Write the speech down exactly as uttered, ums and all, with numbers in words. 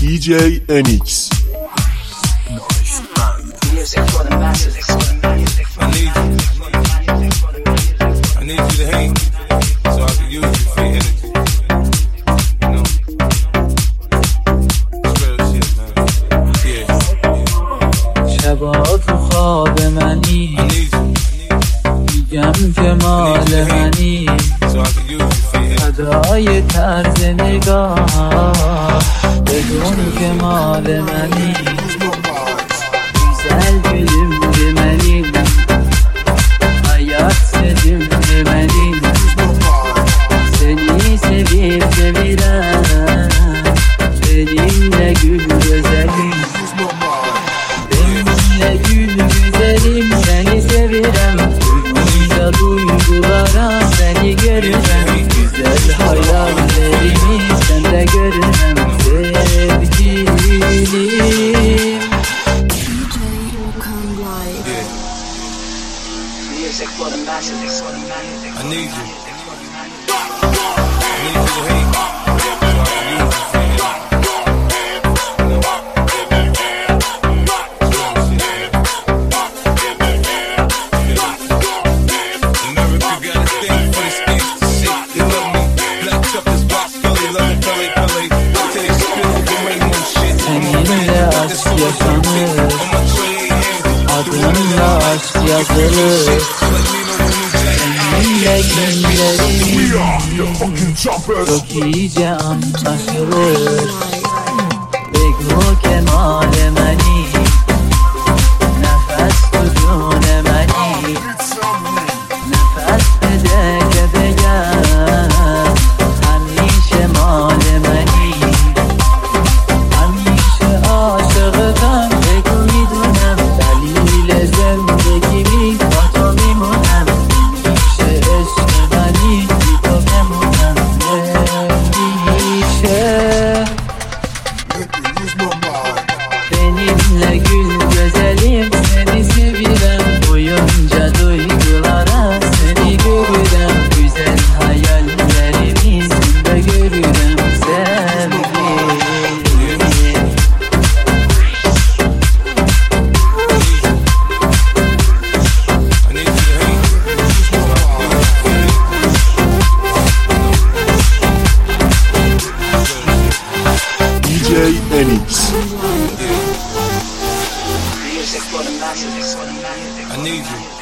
D J Enix. Music for the masses. I need you. I need you to hate so I can use you for your energy. You know? It's real shit, man. Yeah. شبا تو خواب منی I need you. میگم که مال منی So I can use you for your energy. فدای طرز نگاه بدون که مال منی güzel gülüm demeliyim hayat sevdim demeliyim seni sevip sevilen benimle gül güzelim benimle gül güzelim seni sevirem duyunca duygulara seni görürem güzel hayallerimi sende görürem sevgilim. Music for the masses. I need you. I need you to hate so I can use you for your America got a thing for the states to see. They love me. Black choppers, box belly, love it, belly, belly. I take spill, there ain't no shit. Seninle aşk yaşanır, adınla aşk yazılır. Seninle günlerim çok iyice anlaşılır. Bego kemale meni, nefes tutun emeni, nefes bede gebegen, hمیشه مال منی. همیشه عاشقتم بگو میدونم دلیل زندگیمی با تو میمونم همیشه عشق منی بی تو بمونم همیشه benimle gül güzelim seni sevirem boyunca duygulara seni görürem güzel hayallerimi sende görürem sevgilim. D J Enix. I need you.